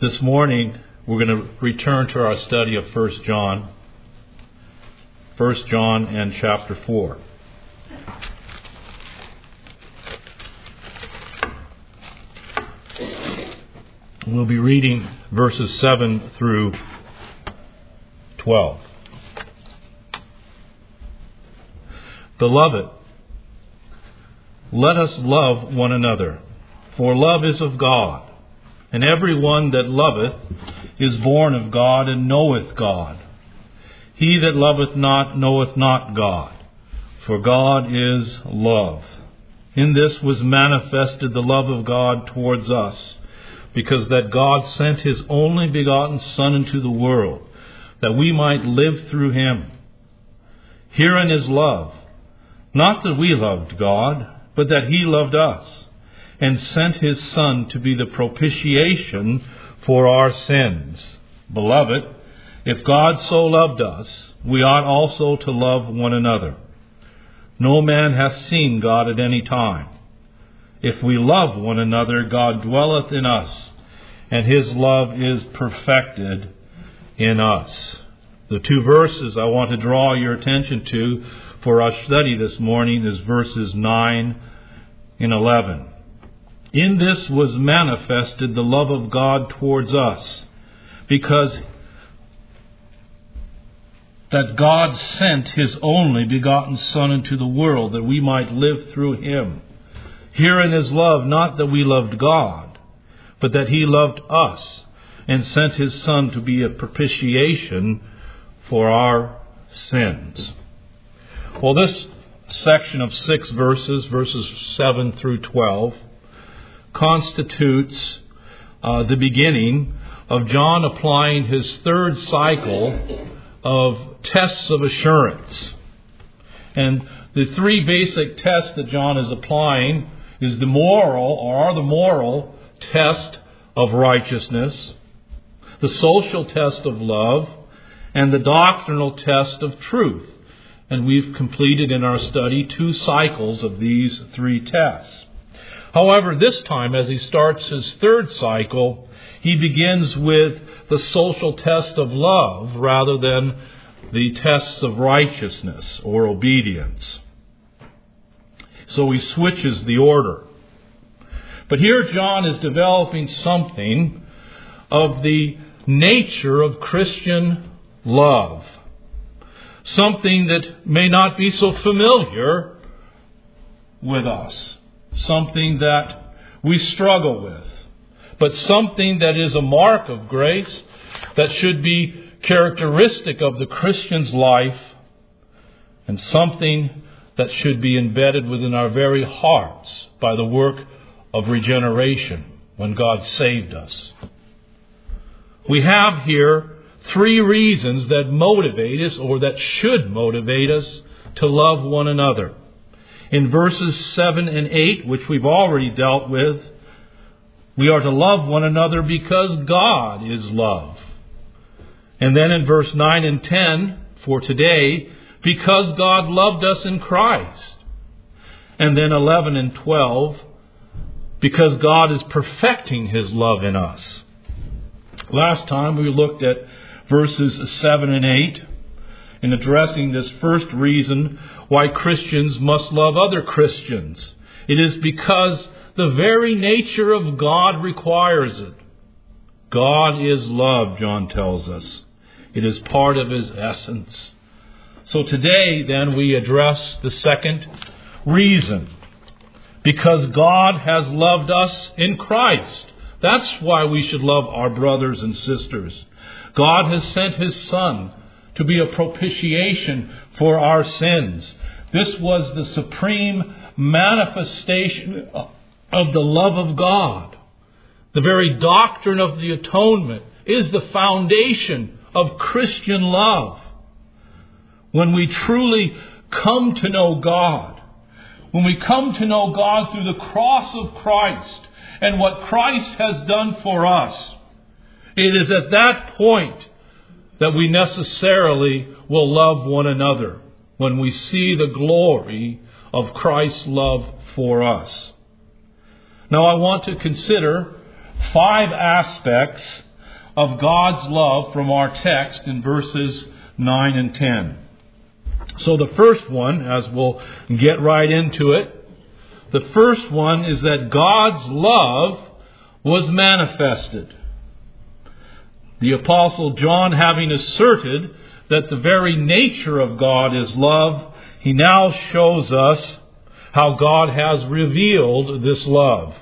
This morning, we're going to return to our study of 1 John. 1 John and chapter 4. We'll be reading verses 7 through 12. Beloved, let us love one another, for love is of God. And every one that loveth is born of God and knoweth God. He that loveth not knoweth not God, for God is love. In this was manifested the love of God towards us, because that God sent His only begotten Son into the world, that we might live through Him. Herein is love, not that we loved God, but that He loved us, and sent His Son to be the propitiation for our sins. Beloved, if God so loved us, we ought also to love one another. No man hath seen God at any time. If we love one another, God dwelleth in us, and His love is perfected in us. The two verses I want to draw your attention to for our study this morning is verses 9 and 11. In this was manifested the love of God towards us, because that God sent His only begotten Son into the world, that we might live through Him. Herein is love, not that we loved God, but that He loved us, and sent His Son to be a propitiation for our sins. Well, this section of 6 verses, verses 7 through 12, constitutes the beginning of John applying his third cycle of tests of assurance. And the three basic tests that John is applying is the moral test of righteousness, the social test of love, and the doctrinal test of truth. And we've completed in our study 2 cycles of these 3 tests. However, this time, as he starts his third cycle, he begins with the social test of love rather than the tests of righteousness or obedience. So he switches the order. But here John is developing something of the nature of Christian love. Something that may not be so familiar with us. Something that we struggle with. But something that is a mark of grace that should be characteristic of the Christian's life, and something that should be embedded within our very hearts by the work of regeneration when God saved us. We have here 3 reasons that motivate us, or that should motivate us, to love one another. In verses 7 and 8, which we've already dealt with, we are to love one another because God is love. And then in verse 9 and 10, for today, because God loved us in Christ. And then 11 and 12, because God is perfecting His love in us. Last time we looked at verses 7 and 8 in addressing this first reason why Christians must love other Christians. It is because the very nature of God requires it. God is love, John tells us. It is part of His essence. So today, then, we address the second reason. Because God has loved us in Christ. That's why we should love our brothers and sisters. God has sent His Son to be a propitiation for our sins. This was the supreme manifestation of the love of God. The very doctrine of the atonement is the foundation of Christian love. When we truly come to know God, when we come to know God through the cross of Christ and what Christ has done for us, it is at that point that we necessarily will love one another, when we see the glory of Christ's love for us. Now I want to consider 5 aspects of God's love from our text in verses 9 and 10. So the first one, as we'll get right into it, the first one is that God's love was manifested. The Apostle John, having asserted that the very nature of God is love, he now shows us how God has revealed this love.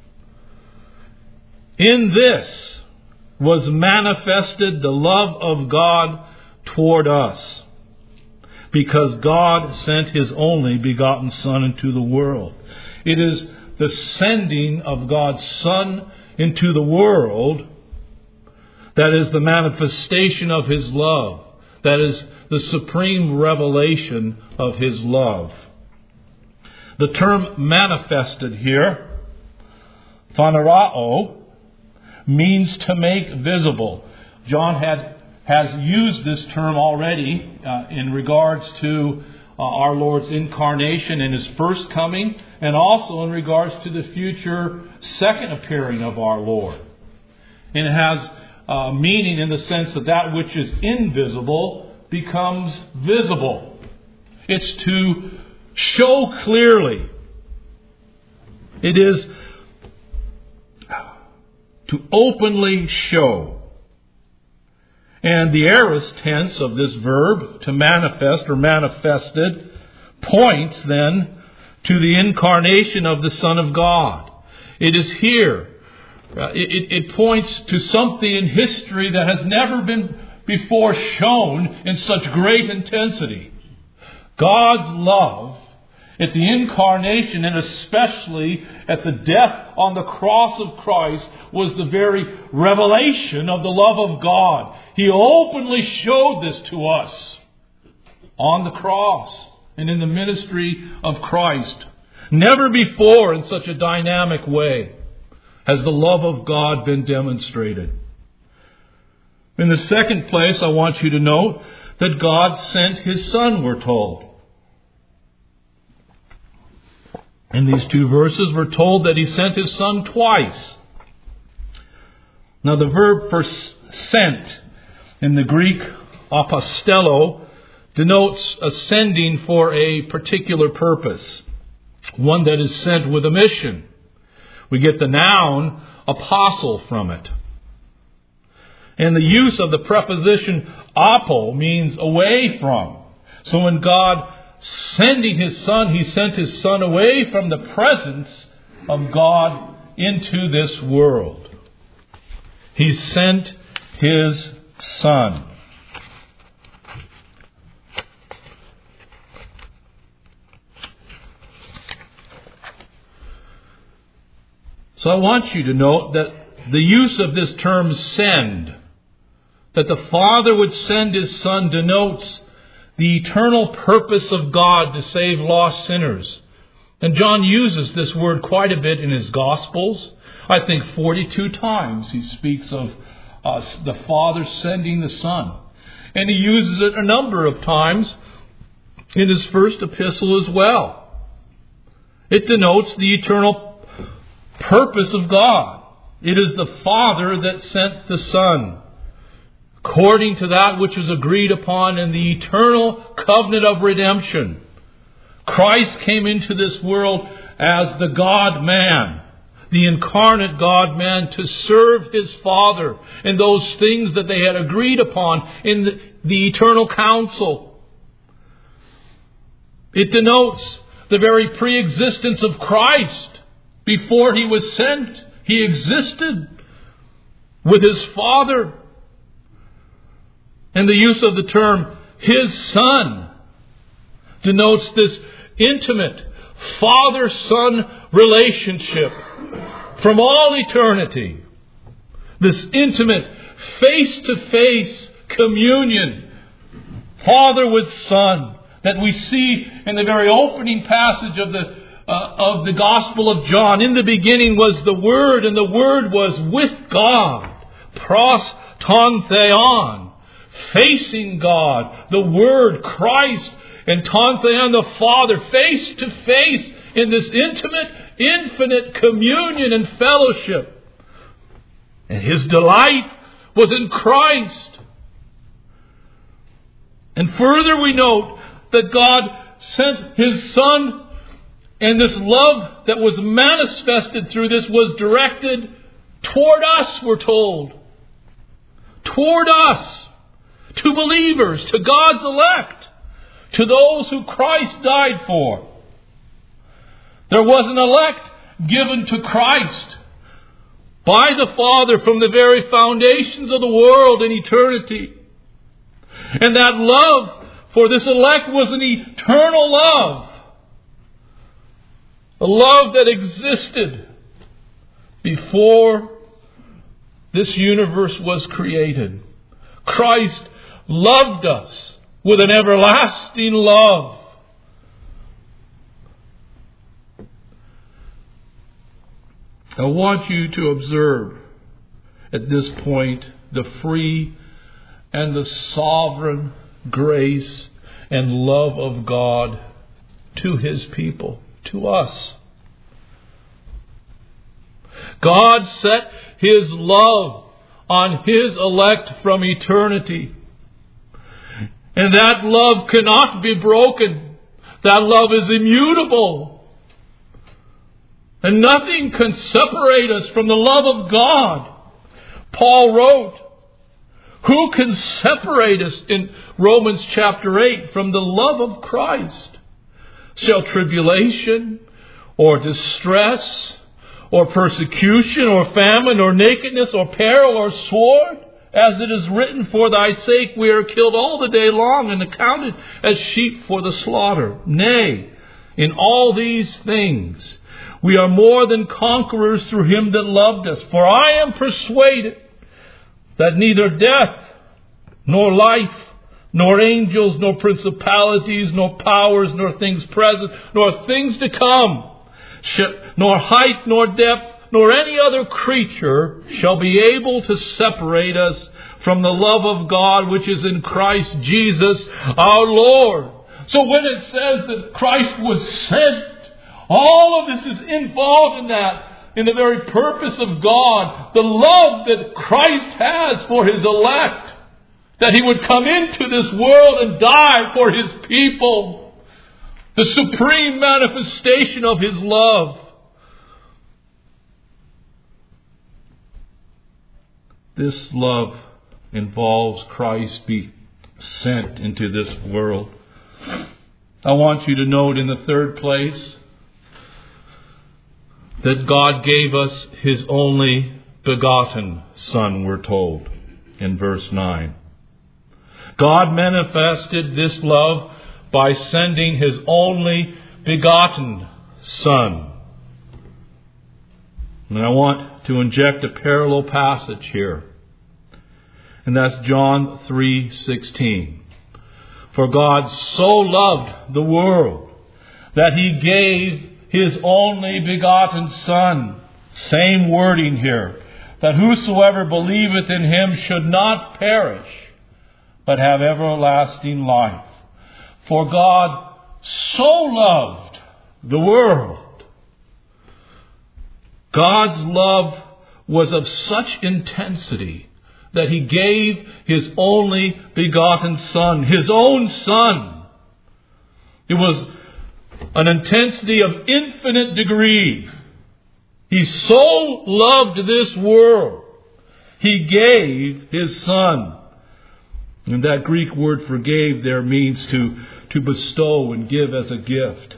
In this was manifested the love of God toward us, because God sent His only begotten Son into the world. It is the sending of God's Son into the world that is the manifestation of His love. That is the supreme revelation of His love. The term manifested here, phanerao, means to make visible. John has used this term already in regards to our Lord's incarnation and His first coming, and also in regards to the future second appearing of our Lord. And it has meaning in the sense that that which is invisible becomes visible. It's to show clearly. It is to openly show. And the aorist tense of this verb, to manifest or manifested, points then to the incarnation of the Son of God. It is here. It points to something in history that has never been before shown in such great intensity. God's love at the incarnation, and especially at the death on the cross of Christ, was the very revelation of the love of God. He openly showed this to us on the cross and in the ministry of Christ. Never before in such a dynamic way has the love of God been demonstrated. In the second place, I want you to note that God sent His Son, we're told. In these two verses, we're told that He sent His Son twice. Now, the verb for sent in the Greek, apostello, denotes a sending for a particular purpose, one that is sent with a mission. We get the noun apostle from it. And the use of the preposition apo means away from. So when God sending His Son, He sent His Son away from the presence of God into this world. He sent His Son. So I want you to note that the use of this term send, that the Father would send His Son, denotes the eternal purpose of God to save lost sinners. And John uses this word quite a bit in his Gospels. I think 42 times he speaks of the Father sending the Son. And he uses it a number of times in his first epistle as well. It denotes the eternal purpose of God. It is the Father that sent the Son, according to that which was agreed upon in the eternal covenant of redemption. Christ came into this world as the God-man, the incarnate God-man, to serve His Father in those things that they had agreed upon in the eternal council. It denotes the very pre-existence of Christ. Before He was sent, He existed with His Father. And the use of the term His Son denotes this intimate Father-Son relationship from all eternity. This intimate face-to-face communion, Father with Son, that we see in the very opening passage of the Gospel of John. In the beginning was the Word, and the Word was with God. Pros ton theon. Facing God, the Word, Christ, and ton theon, the Father, face to face in this intimate, infinite communion and fellowship. And His delight was in Christ. And further we note that God sent His Son, and this love that was manifested through this was directed toward us, we're told. Toward us. To believers, to God's elect, to those who Christ died for. There was an elect given to Christ by the Father from the very foundations of the world in eternity. And that love for this elect was an eternal love. A love that existed before this universe was created. Christ loved us with an everlasting love. I want you to observe at this point the free and the sovereign grace and love of God to His people, to us. God set His love on His elect from eternity. And that love cannot be broken. That love is immutable. And nothing can separate us from the love of God. Paul wrote, who can separate us in Romans chapter 8 from the love of Christ? Shall tribulation or distress or persecution or famine or nakedness or peril or sword? As it is written, for thy sake we are killed all the day long and accounted as sheep for the slaughter. Nay, in all these things we are more than conquerors through Him that loved us. For I am persuaded that neither death, nor life, nor angels, nor principalities, nor powers, nor things present, nor things to come, nor height, nor depth, nor any other creature shall be able to separate us from the love of God which is in Christ Jesus our Lord. So when it says that Christ was sent, all of this is involved in that, in the very purpose of God, the love that Christ has for His elect, that He would come into this world and die for His people, the supreme manifestation of His love. This love involves Christ being sent into this world. I want you to note in the third place that God gave us His only begotten Son, we're told in verse 9. God manifested this love by sending His only begotten Son. And I want to inject a parallel passage here. And that's John 3:16. For God so loved the world that He gave His only begotten Son. Same wording here. That whosoever believeth in Him should not perish, but have everlasting life. For God so loved the world. God's love was of such intensity that He gave His only begotten Son, His own Son. It was an intensity of infinite degree. He so loved this world, He gave His Son. And that Greek word for gave there means to bestow and give as a gift.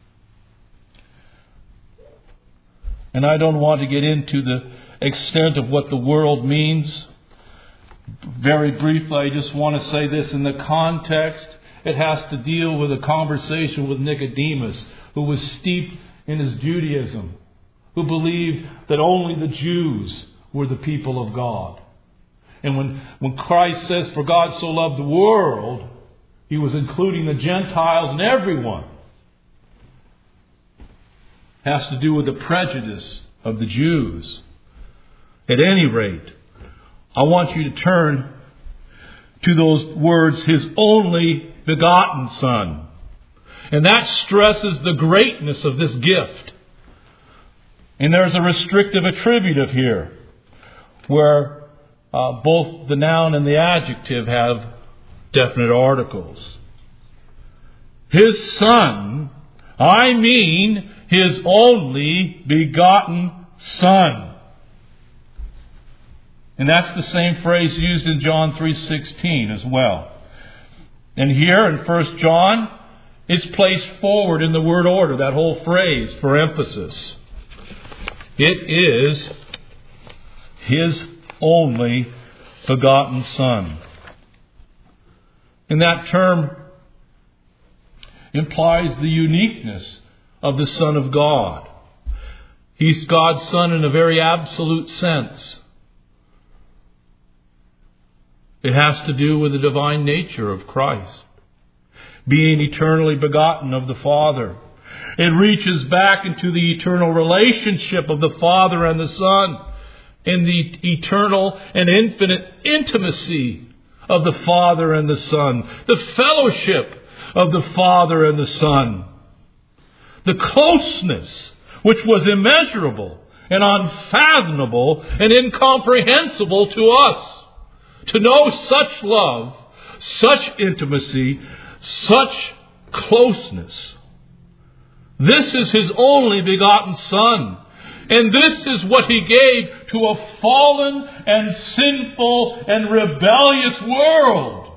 And I don't want to get into the extent of what the world means. Very briefly, I just want to say this in the context. It has to deal with a conversation with Nicodemus, who was steeped in his Judaism, who believed that only the Jews were the people of God. And when Christ says, for God so loved the world, He was including the Gentiles and everyone. It has to do with the prejudice of the Jews. At any rate, I want you to turn to those words, His only begotten Son. And that stresses the greatness of this gift. And there's a restrictive attributive here, where both the noun and the adjective have definite articles. His Son, I mean His only begotten Son. And that's the same phrase used in John 3:16 as well. And here in 1 John, it's placed forward in the word order, that whole phrase, for emphasis. It is His only begotten Son. And that term implies the uniqueness of the Son of God. He's God's Son in a very absolute sense. It has to do with the divine nature of Christ, being eternally begotten of the Father. It reaches back into the eternal relationship of the Father and the Son, in the eternal and infinite intimacy of the Father and the Son, the fellowship of the Father and the Son, the closeness which was immeasurable and unfathomable and incomprehensible to us. To know such love, such intimacy, such closeness. This is His only begotten Son. And this is what He gave to a fallen and sinful and rebellious world.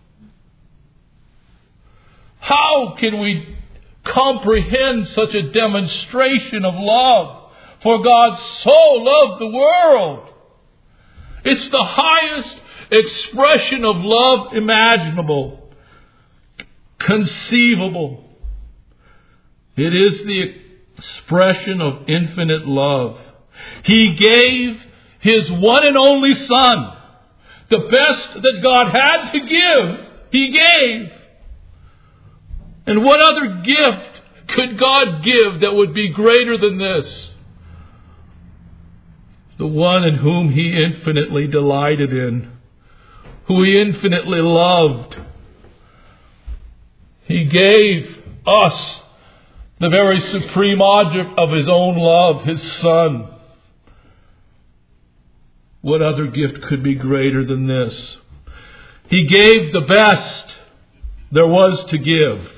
How can we comprehend such a demonstration of love? For God so loved the world. It's the highest expression of love imaginable, conceivable. It is the expression of infinite love. He gave His one and only Son. The best that God had to give, He gave. And what other gift could God give that would be greater than this? The one in whom He infinitely delighted in, who He infinitely loved. He gave us the very supreme object of His own love, His Son. What other gift could be greater than this? He gave the best there was to give.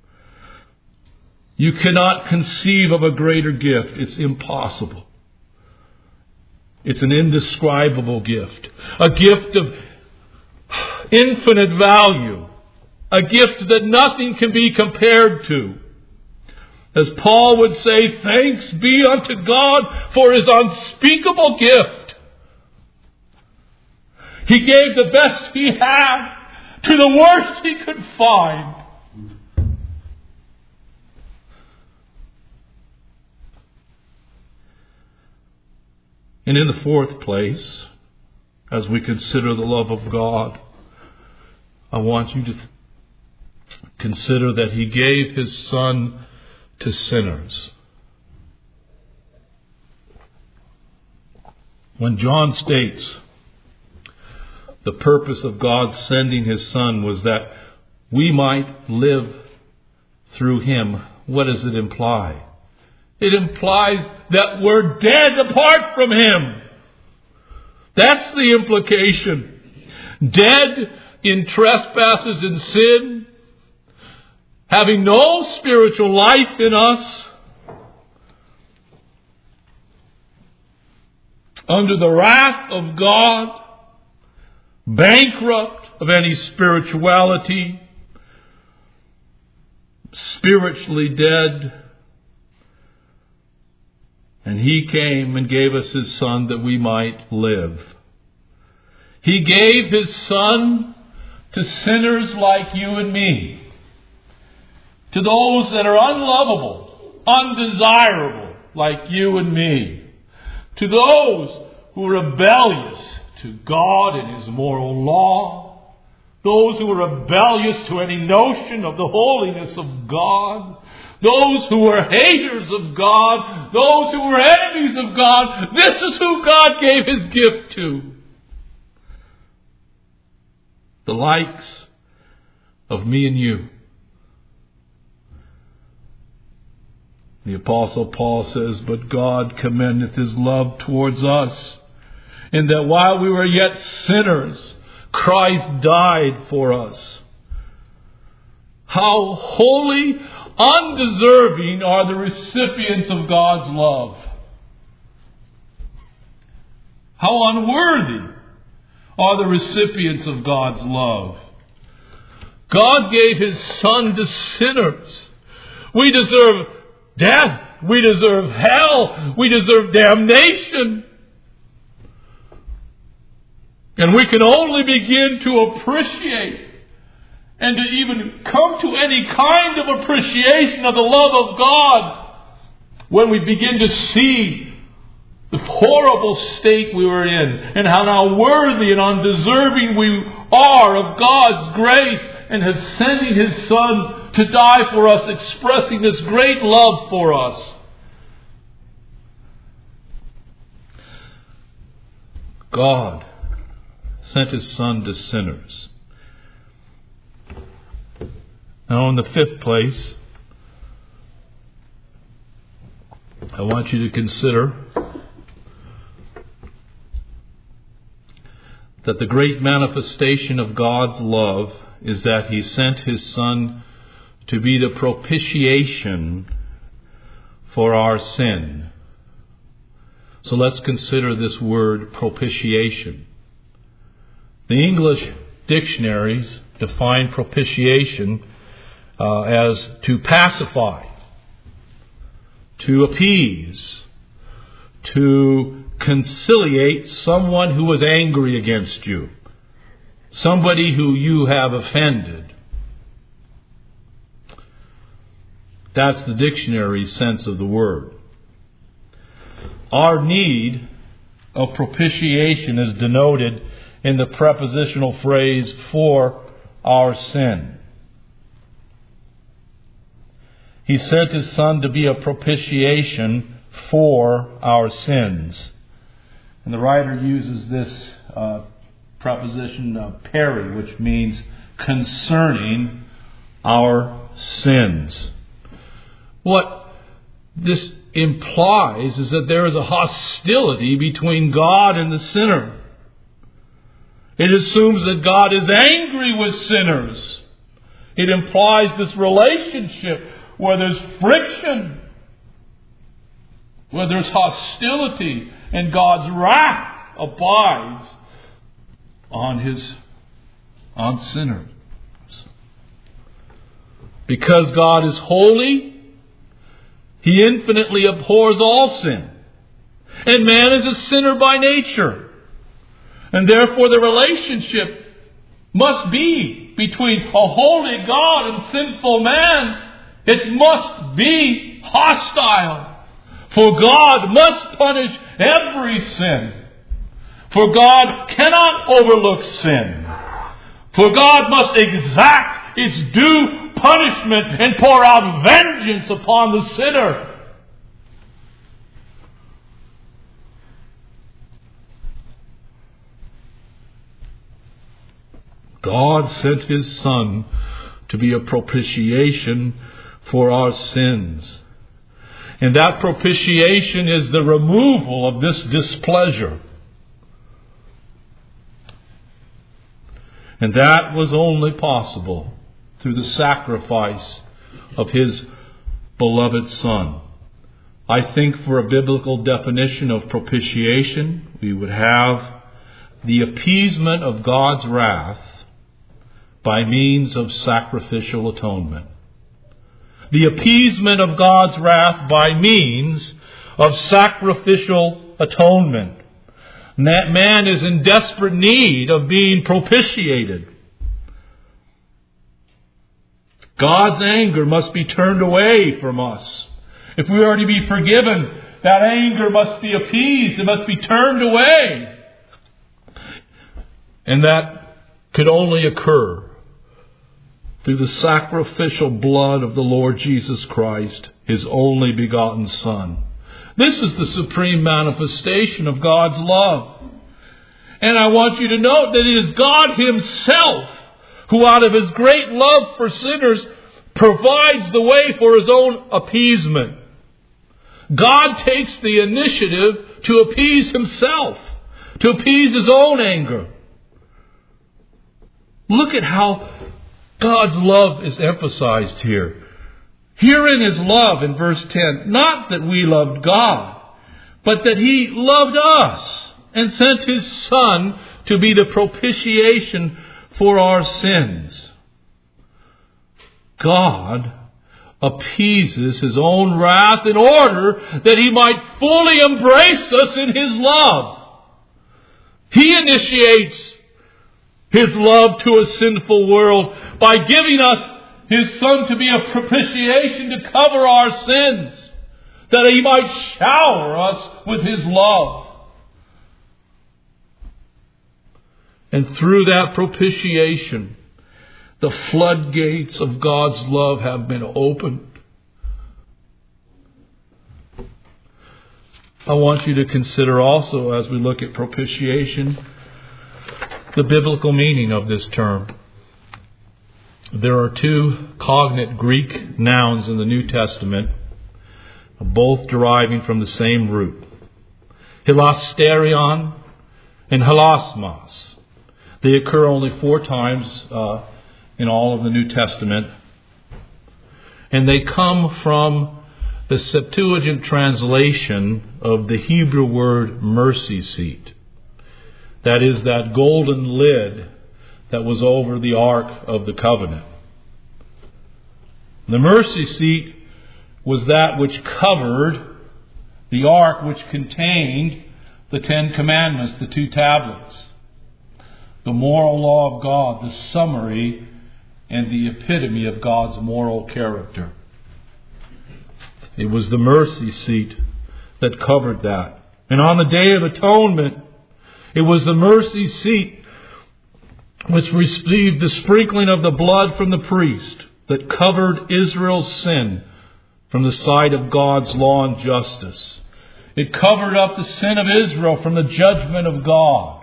You cannot conceive of a greater gift. It's impossible. It's an indescribable gift. A gift of infinite value. A gift that nothing can be compared to. As Paul would say, thanks be unto God for His unspeakable gift. He gave the best He had to the worst He could find. And in the fourth place, as we consider the love of God, I want you to consider that He gave His Son to sinners. When John states the purpose of God sending His Son was that we might live through Him, what does it imply? It implies that we're dead apart from Him. That's the implication. Dead in trespasses and sin, having no spiritual life in us, under the wrath of God, bankrupt of any spirituality, spiritually dead. And He came and gave us His Son that we might live. He gave His Son to sinners like you and me. To those that are unlovable, undesirable like you and me. To those who are rebellious to God and His moral law. Those who are rebellious to any notion of the holiness of God. Those who were haters of God, those who were enemies of God, this is who God gave His gift to. The likes of me and you. The Apostle Paul says, but God commendeth His love towards us, in that while we were yet sinners, Christ died for us. How wholly undeserving are the recipients of God's love. How unworthy are the recipients of God's love. God gave His Son to sinners. We deserve death. We deserve hell. We deserve damnation. And we can only begin to appreciate and to even come to any kind of appreciation of the love of God when we begin to see the horrible state we were in and how unworthy and undeserving we are of God's grace and His sending His Son to die for us, expressing this great love for us. God sent His Son to sinners. Now, in the fifth place, I want you to consider that the great manifestation of God's love is that He sent His Son to be the propitiation for our sin. So let's consider this word propitiation. The English dictionaries define propitiation as to pacify, to appease, to conciliate someone who was angry against you, somebody who you have offended. That's the dictionary sense of the word. Our need of propitiation is denoted in the prepositional phrase for our sin. He sent His Son to be a propitiation for our sins. And the writer uses this preposition peri, which means concerning our sins. What this implies is that there is a hostility between God and the sinner. It assumes that God is angry with sinners. It implies this relationship where there's friction, where there's hostility, and God's wrath abides on sinners. Because God is holy, He infinitely abhors all sin. And man is a sinner by nature. And therefore the relationship must be between a holy God and sinful man. It must be hostile. For God must punish every sin. For God cannot overlook sin. For God must exact its due punishment and pour out vengeance upon the sinner. God sent His Son to be a propitiation for our sins. And that propitiation is the removal of this displeasure. And that was only possible through the sacrifice of His beloved Son. I think for a biblical definition of propitiation, we would have the appeasement of God's wrath by means of sacrificial atonement. The appeasement of God's wrath by means of sacrificial atonement. Man is in desperate need of being propitiated. God's anger must be turned away from us. If we are to be forgiven, that anger must be appeased. It must be turned away. And that could only occur through the sacrificial blood of the Lord Jesus Christ, His only begotten Son. This is the supreme manifestation of God's love. And I want you to note that it is God Himself who, out of His great love for sinners, provides the way for His own appeasement. God takes the initiative to appease Himself. to appease His own anger. Look at how God's love is emphasized here. Herein is love in verse 10. Not that we loved God, but that He loved us and sent His Son to be the propitiation for our sins. God appeases His own wrath in order that He might fully embrace us in His love. He initiates His love to a sinful world by giving us His Son to be a propitiation to cover our sins, that He might shower us with His love. And through that propitiation, the floodgates of God's love have been opened. I want you to consider also, as we look at propitiation, the biblical meaning of this term. There are two cognate Greek nouns in the New Testament, both deriving from the same root. Hilasterion and hilasmos. They occur only 4 times in all of the New Testament. And they come from the Septuagint translation of the Hebrew word mercy seat. That is, that golden lid that was over the Ark of the Covenant. The mercy seat was that which covered the Ark, which contained the 10 Commandments, the 2 tablets, the moral law of God, the summary and the epitome of God's moral character. It was the mercy seat that covered that. And on the Day of Atonement, it was the mercy seat which received the sprinkling of the blood from the priest that covered Israel's sin from the sight of God's law and justice. It covered up the sin of Israel from the judgment of God.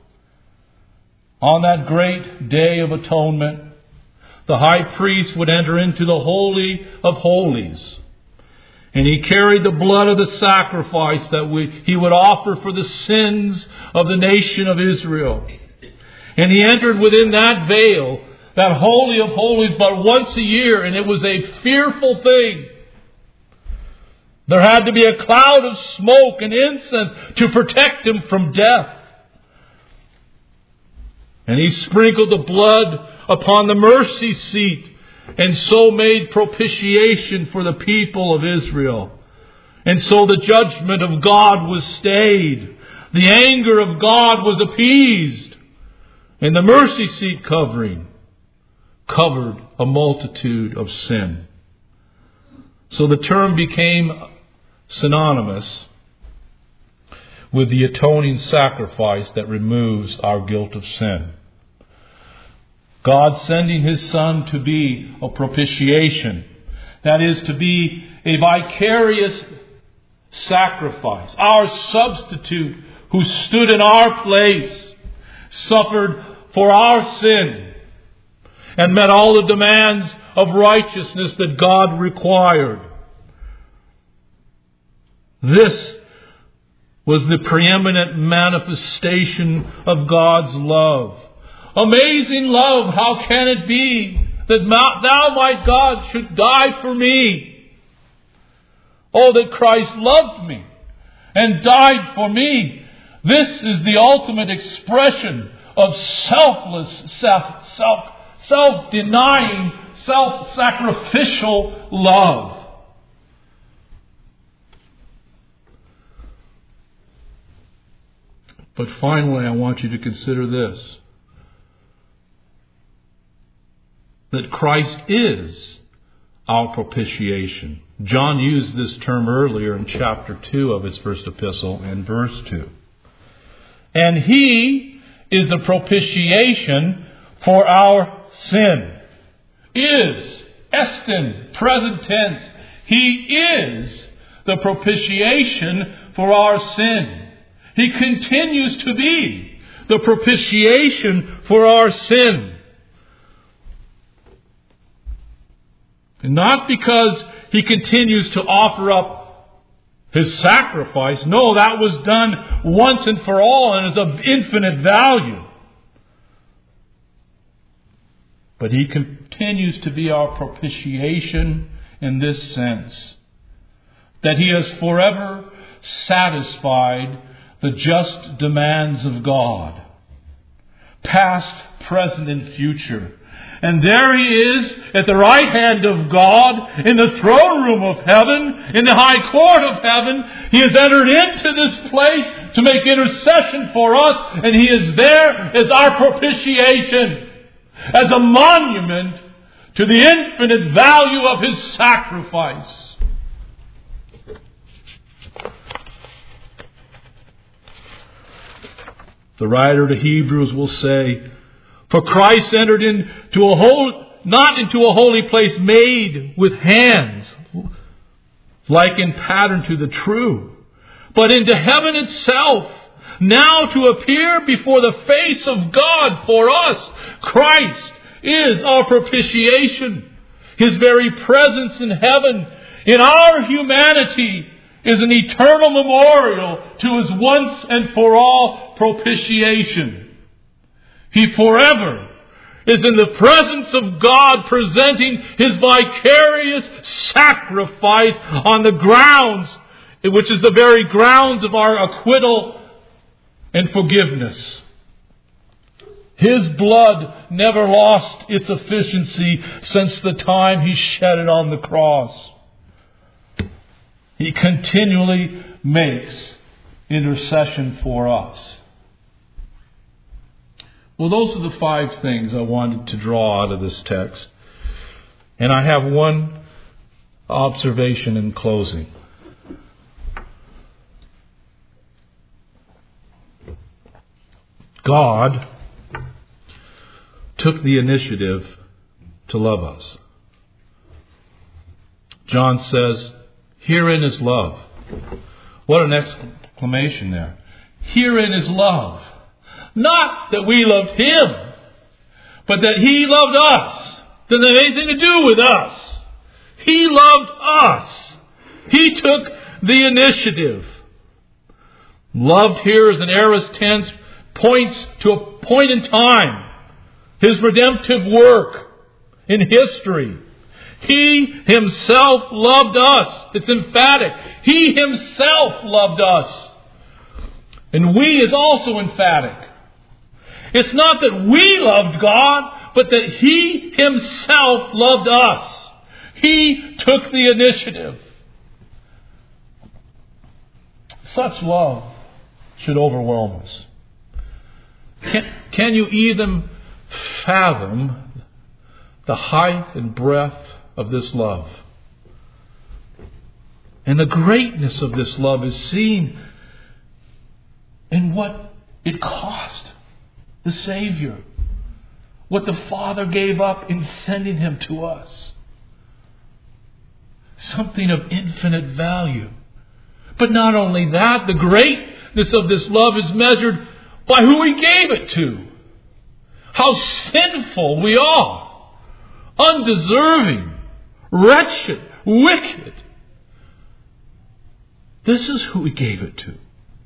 On that great Day of Atonement, the high priest would enter into the Holy of Holies. And he carried the blood of the sacrifice that he would offer for the sins of the nation of Israel. And he entered within that veil, that Holy of Holies, but once a year, and it was a fearful thing. There had to be a cloud of smoke and incense to protect him from death. And he sprinkled the blood upon the mercy seat, and so made propitiation for the people of Israel. And so the judgment of God was stayed. The anger of God was appeased. And the mercy seat covering covered a multitude of sin. So the term became synonymous with the atoning sacrifice that removes our guilt of sin. God sending His Son to be a propitiation. That is, to be a vicarious sacrifice. Our substitute who stood in our place, suffered for our sin, and met all the demands of righteousness that God required. This was the preeminent manifestation of God's love. Amazing love, how can it be that thou, my God, should die for me? Oh, that Christ loved me and died for me. This is the ultimate expression of selfless, self-denying, self-sacrificial love. But finally, I want you to consider this. That Christ is our propitiation. John used this term earlier in chapter 2 of his first epistle and verse 2. And He is the propitiation for our sin. Is, estin, present tense. He is the propitiation for our sin. He continues to be the propitiation for our sin. And not because He continues to offer up His sacrifice. No, that was done once and for all and is of infinite value. But He continues to be our propitiation in this sense, that He has forever satisfied the just demands of God, past, present, and future. And there He is at the right hand of God, in the throne room of heaven, in the high court of heaven. He has entered into this place to make intercession for us, and He is there as our propitiation, as a monument to the infinite value of His sacrifice. The writer to Hebrews will say, "For Christ entered not into a holy place made with hands, like in pattern to the true, but into heaven itself, now to appear before the face of God for us." Christ is our propitiation. His very presence in heaven, in our humanity, is an eternal memorial to His once and for all propitiation. He forever is in the presence of God, presenting His vicarious sacrifice on the grounds, which is the very grounds of our acquittal and forgiveness. His blood never lost its efficiency since the time He shed it on the cross. He continually makes intercession for us. Well, those are the 5 things I wanted to draw out of this text. And I have one observation in closing. God took the initiative to love us. John says, "Herein is love." What an exclamation there. Herein is love. Not that we loved Him, but that He loved us. Doesn't have anything to do with us. He loved us. He took the initiative. Loved here as an aorist tense points to a point in time. His redemptive work in history. He Himself loved us. It's emphatic. He Himself loved us. And we is also emphatic. It's not that we loved God, but that He Himself loved us. He took the initiative. Such love should overwhelm us. Can you even fathom the height and breadth of this love? And the greatness of this love is seen in what it cost the Savior, what the Father gave up in sending Him to us. Something of infinite value. But not only that, the greatness of this love is measured by who He gave it to. How sinful we are. Undeserving. Wretched. Wicked. This is who He gave it to.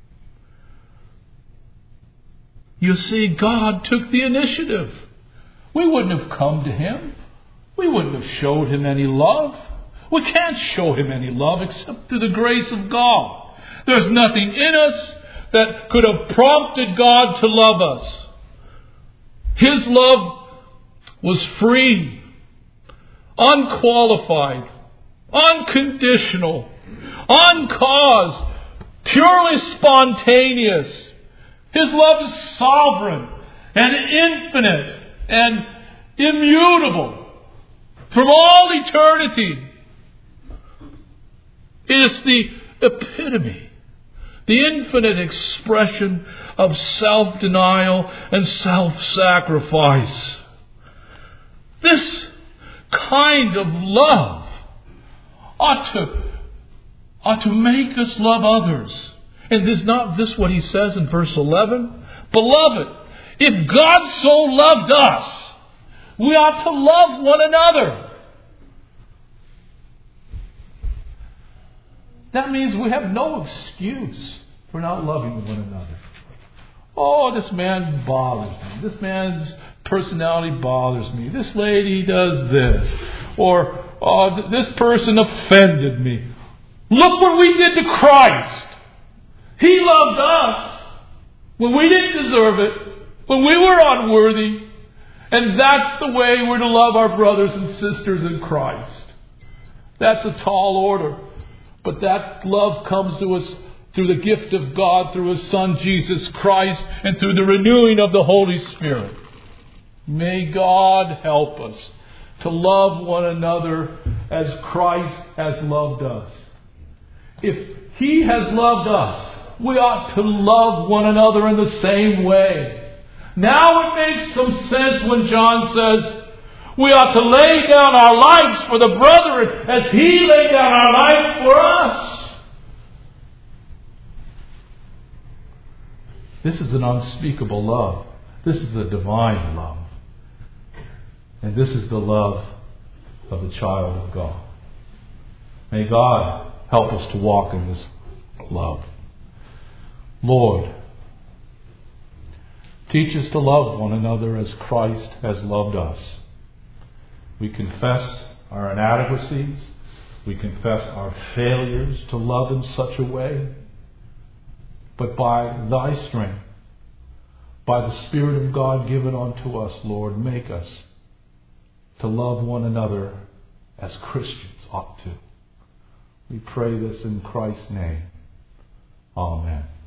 You see, God took the initiative. We wouldn't have come to Him. We wouldn't have showed Him any love. We can't show Him any love except through the grace of God. There's nothing in us that could have prompted God to love us. His love was free, unqualified, unconditional, uncaused, purely spontaneous. His love is sovereign and infinite and immutable from all eternity. It is the epitome, the infinite expression of self-denial and self-sacrifice. This kind of love ought to make us love others. And is not this what He says in verse 11? Beloved, if God so loved us, we ought to love one another. That means we have no excuse for not loving one another. Oh, this man bothers me. This man's personality bothers me. This lady does this. Or, oh, this person offended me. Look what we did to Christ. He loved us when we didn't deserve it, when we were unworthy. And that's the way we're to love our brothers and sisters in Christ. That's a tall order. But that love comes to us through the gift of God, through His Son Jesus Christ, and through the renewing of the Holy Spirit. May God help us to love one another as Christ has loved us. If He has loved us, we ought to love one another in the same way. Now it makes some sense when John says, we ought to lay down our lives for the brethren as He laid down our lives for us. This is an unspeakable love. This is the divine love. And this is the love of the child of God. May God help us to walk in this love. Lord, teach us to love one another as Christ has loved us. We confess our inadequacies. We confess our failures to love in such a way. But by Thy strength, by the Spirit of God given unto us, Lord, make us to love one another as Christians ought to. We pray this in Christ's name. Amen.